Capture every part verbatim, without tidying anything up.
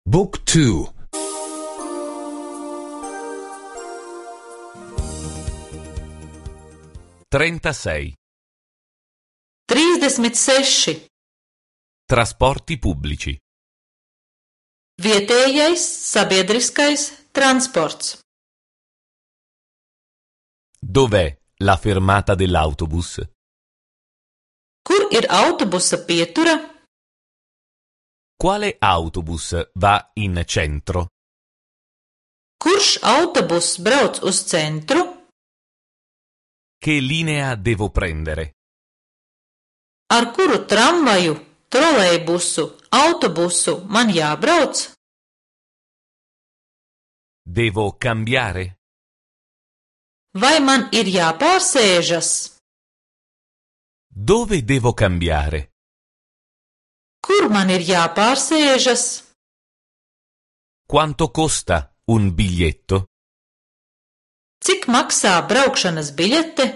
Book two. trentasei. trīsdesmit seši. Trasporti pubblici. Vietējais sabiedriskais transports. Dov'è la fermata dell'autobus? Kur ir autobusa pietura? Quale autobus va in centro? Kurš autobus brauc uz centru? Che linea devo prendere? Ar kuru tramvaju, trolejbusu, autobusu man jābrauc? Devo cambiare? Vai man ir jāpārsēžas? Dove devo cambiare? Kur man ir jāpārsēžas? Quanto costa un biglietto? Cik maksā braukšanas biļete?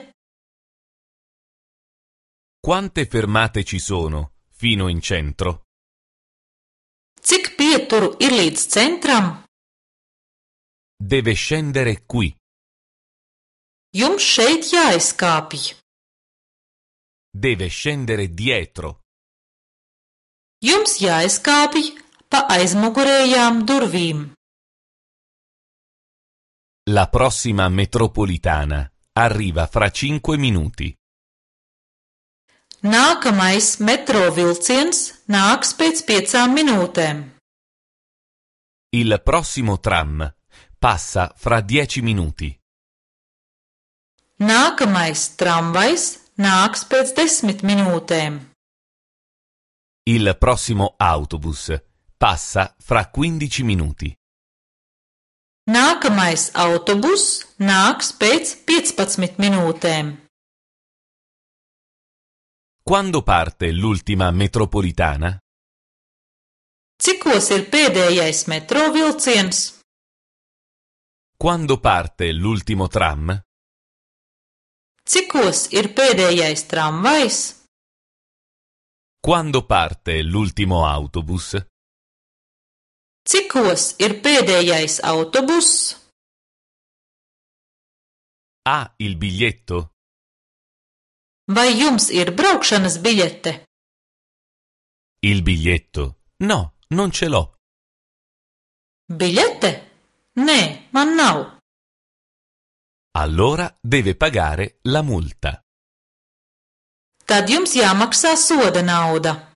Quante fermate ci sono fino in centro? Cik pieturu ir līdz centram? Deve scendere qui. Jums šeit jāizkāpj. Deve scendere dietro. Jums jāizkāpj pa aizmugurējām durvīm. La prossima metropolitana arriva fra cinque minuti. Nākamais metro vilciens nāks pēc piecām minūtēm. Il prossimo tram passa fra dieci minuti. Nākamais tramvajs nāks pēc desmit minūtēm. Il prossimo autobus passa fra quindici minuti. Nākamais autobus nāks pēc piecpadsmit minūtēm. Quando parte l'ultima metropolitana? Cikos ir pēdējais metro vilciens? Quando parte l'ultimo tram? Cikos ir pēdējais tramvajs? Quando parte l'ultimo autobus? Cikos ir pēdējais autobus? Ha il biglietto? Vai jums ir braukšanas biļete? Il biglietto? No, non ce l'ho. Biļete? Nē, man nav. Allora deve pagare la multa. Tad jums jāmaksā soda nauda.